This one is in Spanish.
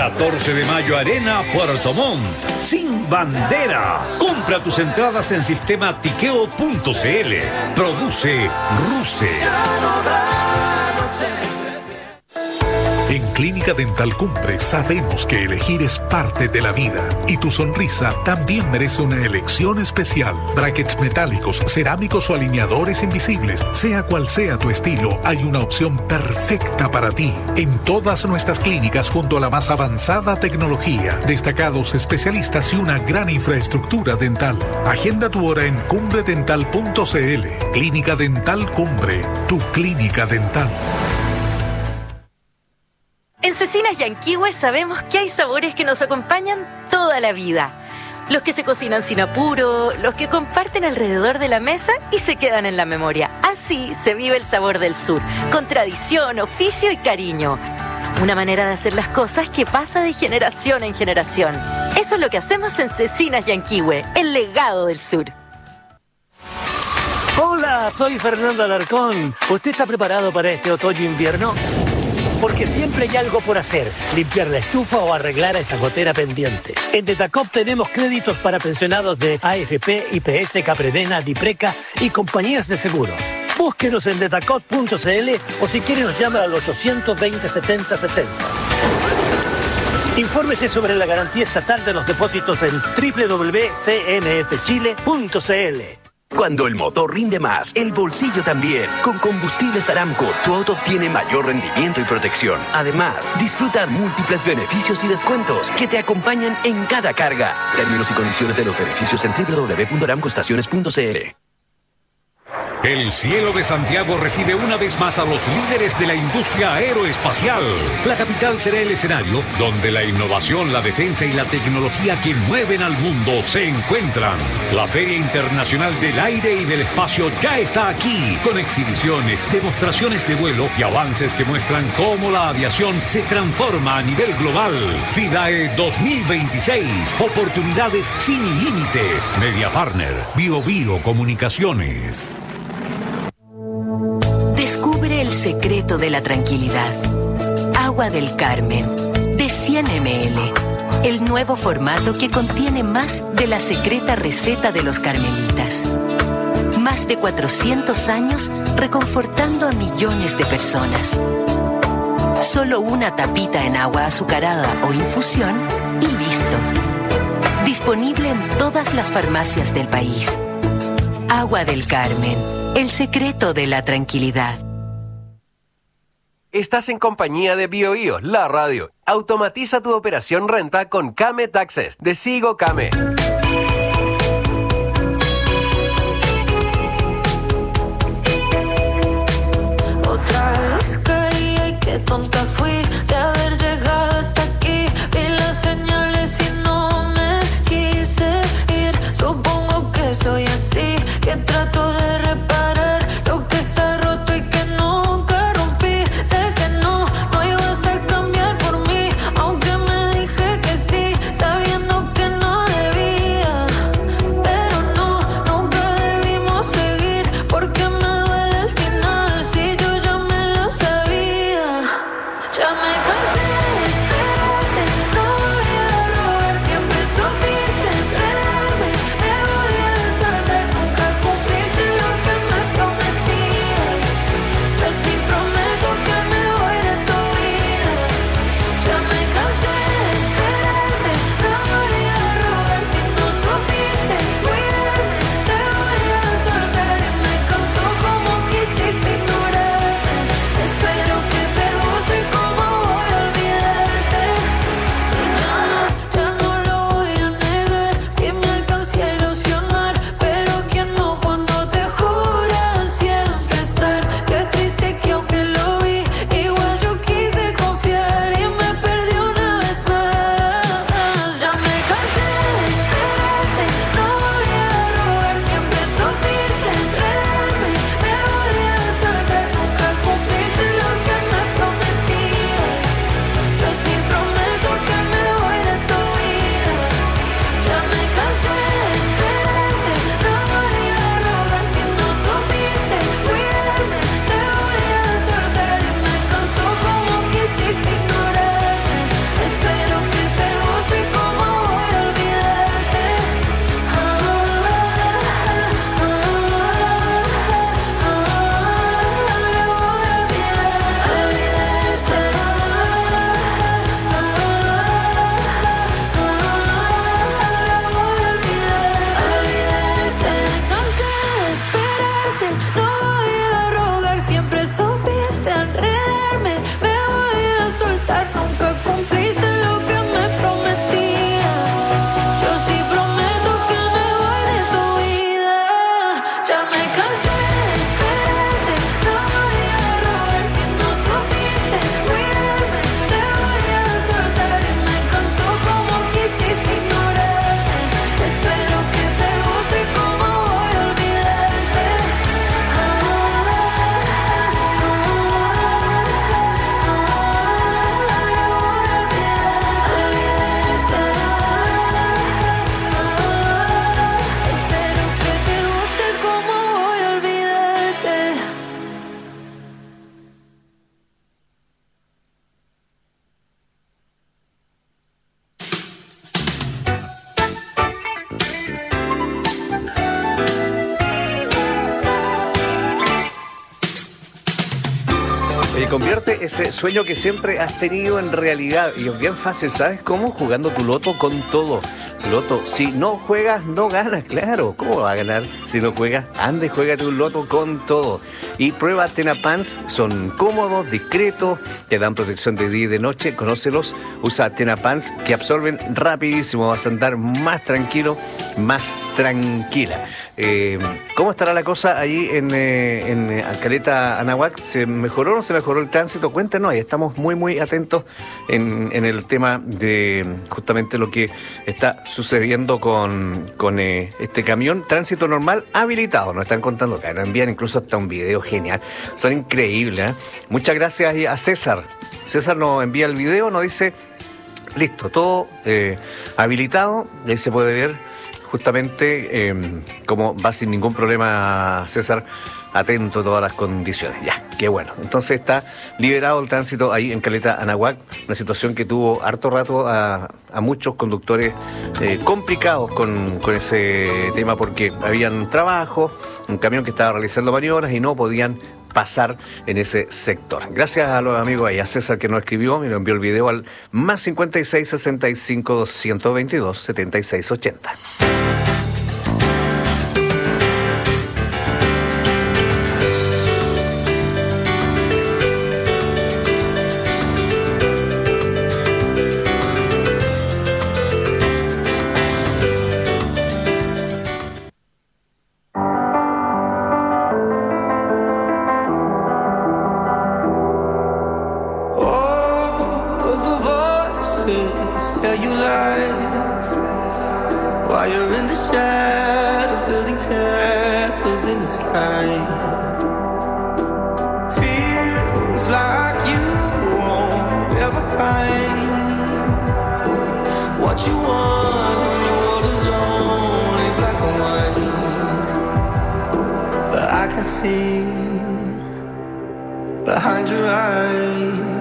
14 de mayo, Arena Puerto Montt. Sin bandera. Compra tus entradas en sistema tiqueo.cl. Produce RUCE. En Clínica Dental Cumbre sabemos que elegir es parte de la vida y tu sonrisa también merece una elección especial. Brackets metálicos, cerámicos o alineadores invisibles, sea cual sea tu estilo, hay una opción perfecta para ti. En todas nuestras clínicas junto a la más avanzada tecnología, destacados especialistas y una gran infraestructura dental. Agenda tu hora en cumbredental.cl. Clínica Dental Cumbre, tu clínica dental. En Cecinas Yanquihue sabemos que hay sabores que nos acompañan toda la vida. Los que se cocinan sin apuro, los que comparten alrededor de la mesa y se quedan en la memoria. Así se vive el sabor del sur, con tradición, oficio y cariño. Una manera de hacer las cosas que pasa de generación en generación. Eso es lo que hacemos en Cecinas Yanquihue, el legado del sur. Hola, soy Fernando Alarcón. ¿Usted está preparado para este otoño-invierno? Porque siempre hay algo por hacer, limpiar la estufa o arreglar esa gotera pendiente. En Detacop tenemos créditos para pensionados de AFP, IPS, Capredena, Dipreca y compañías de seguros. Búsquenos en detacop.cl o si quiere nos llama al 820 70 70. Infórmese sobre la garantía estatal de los depósitos en www.cmfchile.cl. Cuando el motor rinde más, el bolsillo también. Con Combustibles Aramco, tu auto obtiene mayor rendimiento y protección. Además, disfruta múltiples beneficios y descuentos que te acompañan en cada carga. Términos y condiciones de los beneficios en www.aramcoestaciones.cl. El cielo de Santiago recibe una vez más a los líderes de la industria aeroespacial. La capital será el escenario donde la innovación, la defensa y la tecnología que mueven al mundo se encuentran. La Feria Internacional del Aire y del Espacio ya está aquí, con exhibiciones, demostraciones de vuelo y avances que muestran cómo la aviación se transforma a nivel global. FIDAE 2026. Oportunidades sin límites. Media Partner. BioBio Comunicaciones. Descubre el secreto de la tranquilidad. Agua del Carmen, de 100 ml. El nuevo formato que contiene más de la secreta receta de los carmelitas. Más de 400 años reconfortando a millones de personas. Solo una tapita en agua azucarada o infusión y listo. Disponible en todas las farmacias del país. Agua del Carmen. El secreto de la tranquilidad. Estás en compañía de BioBio, la radio. Automatiza tu operación renta con Kame Taxes de Sigo Kame. Otra vez caí, ay, qué tonta fui de haber llegado hasta aquí. Vi las señales y no me quise ir. Supongo que soy así, que trato de Convierte ese sueño que siempre has tenido en realidad. Y es bien fácil, ¿sabes cómo? Jugando tu loto con todo. Loto, si no juegas, no ganas, claro. ¿Cómo va a ganar si no juegas? Anda y juega tu loto con todo. Y prueba Tena Pants, son cómodos, discretos, te dan protección de día y de noche, conócelos. Usa Tena Pants que absorben rapidísimo, vas a andar más tranquilo, más tranquila. ¿Cómo estará la cosa ahí en Caleta Anahuac? ¿Se mejoró o no se mejoró el tránsito? Cuéntenos, ahí estamos muy atentos en el tema de justamente lo que está sucediendo con este camión. Tránsito normal habilitado, nos están contando acá, nos envían incluso hasta un video genial, son increíbles, ¿eh? Muchas gracias a César. César nos envía el video, nos dice listo, todo habilitado, y ahí se puede ver justamente cómo va sin ningún problema César, atento a todas las condiciones. Ya, qué bueno. Entonces está liberado el tránsito ahí en Caleta Anahuac, una situación que tuvo harto rato a muchos conductores complicados con ese tema, porque habían trabajo, un camión que estaba realizando maniobras y no podían pasar en ese sector. Gracias a los amigos ahí, a César que nos escribió y nos envió el video al más 56 65 222 76 80. Tell you lies while you're in the shadows, building castles in the sky. Feels like you won't ever find what you want when your world is only black and white. But I can see behind your eyes.